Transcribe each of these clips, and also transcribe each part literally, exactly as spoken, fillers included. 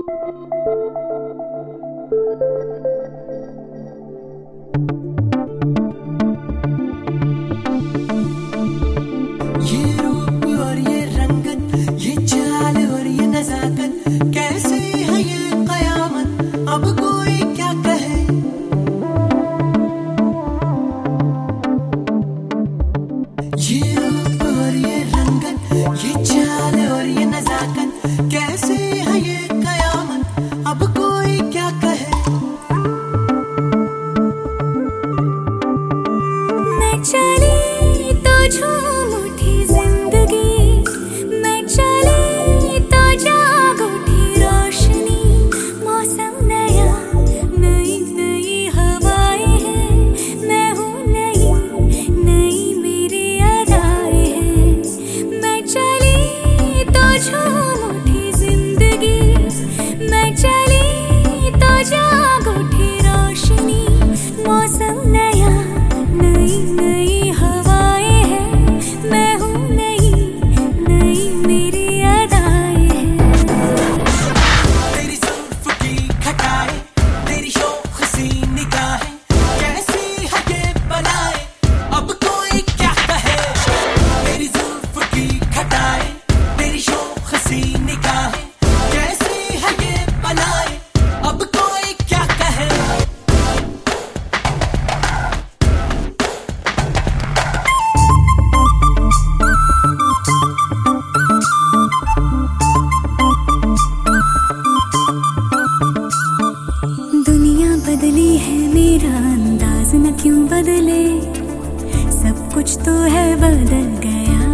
बदली है मेरा अंदाज न क्यों बदले, सब कुछ तो है बदल गया।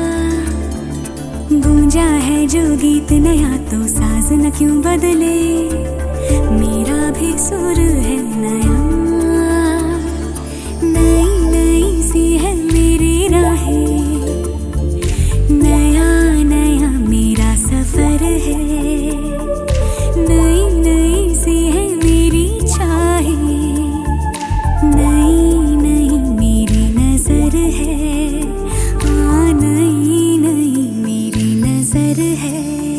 गूंजा है जो गीत नया तो साज न क्यों बदले, मेरा भी सुर है नया। नई नई सी है मेरी राहें, नया नया मेरा सफर है। नई नई सी है मेरी चाहें, नई नई मेरी नजर है। हाँ नई नई मेरी नजर है।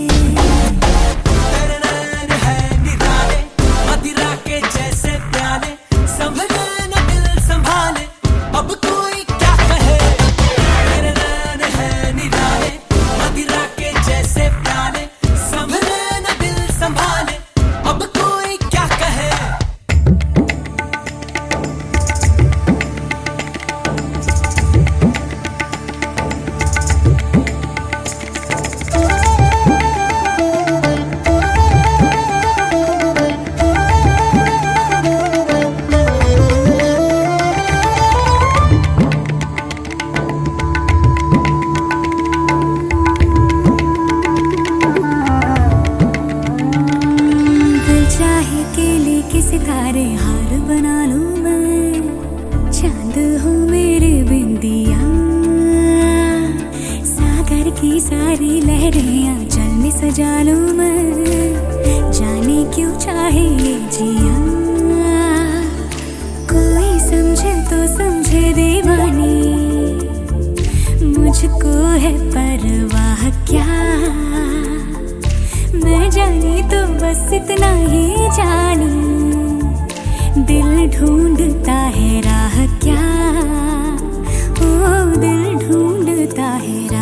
सितारे हार बना लूं मैं, चांद हूँ मेरे बिंदिया। सागर की सारी लहरें आंचल में सजा लूं मैं, जाने क्यों चाहे ये जिया। कोई समझे तो समझे दीवानी, मुझको है परवाह क्या। मैं जानी तो बस इतना ही जानी, दिल ढूंढता है राह क्या। ओ दिल ढूंढता है राह।